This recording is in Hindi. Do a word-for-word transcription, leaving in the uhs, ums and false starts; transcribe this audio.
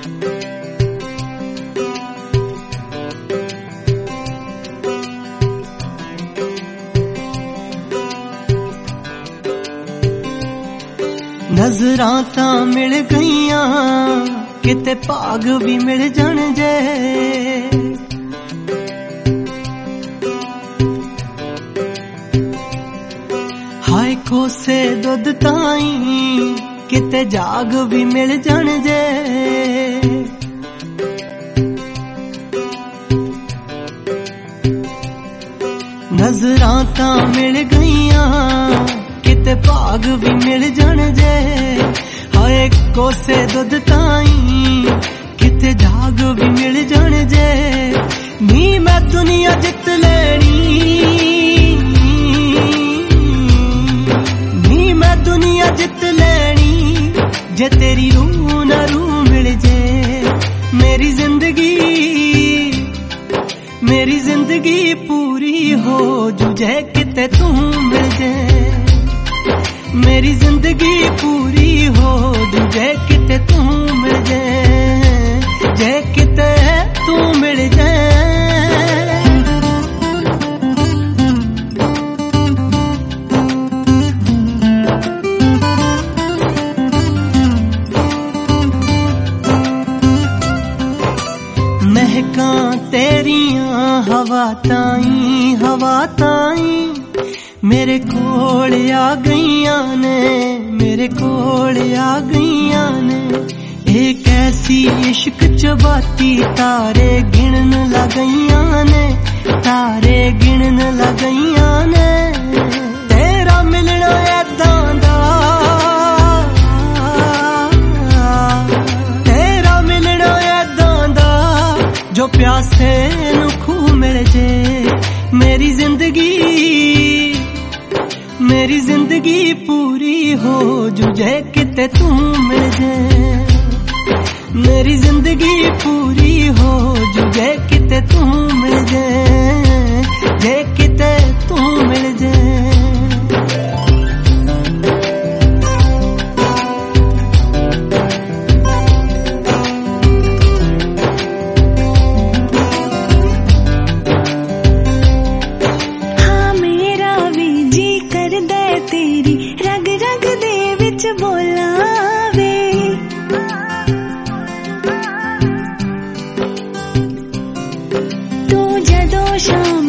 नजरां तां मिल गईयां किते भाग भी मिल जाण जे। हाय कोसे दुध ताई किते जाग भी मिल जाण जे। नजरां तां मिल गईयां किते भाग भी मिल जाण जे। हाय कोसे दुध ताई किते जाग भी मिल जाण जे। नी मैं दुनिया जित लेनी, नी मैं दुनिया जित लेनी जे तेरी रूह न रूह मिल जे। मेरी जिंदगी मेरी जिंदगी पूरी हो जुझे किते तू मिल जे। मेरी जिंदगी पूरी हो जुझे किते तू मिल जाए, जे किते तू मिल जाए। महकां तेरियां हवा ताई हवा ताई मेरे कोल आ गईयां ने, मेरे कोल आ गईयां ने। एक ऐसी इश्क चबाती तारे गिणन लगईयां ने, तारे गिणन लगईयां ने। तेरा मिलना ऐदां दा, तेरा मिलना ऐदां दा जो प्यासे नू खूह मिल जे। मेरी जिंदगी मेरी जिंदगी पूरी हो जुझे किते तू मिल जाए। मेरी जिंदगी पूरी हो जुझे किते तू मिल जाए, जे किते तू मिल जाए। तेरी रग रग दे विच बोलां वे, तू जदों शाम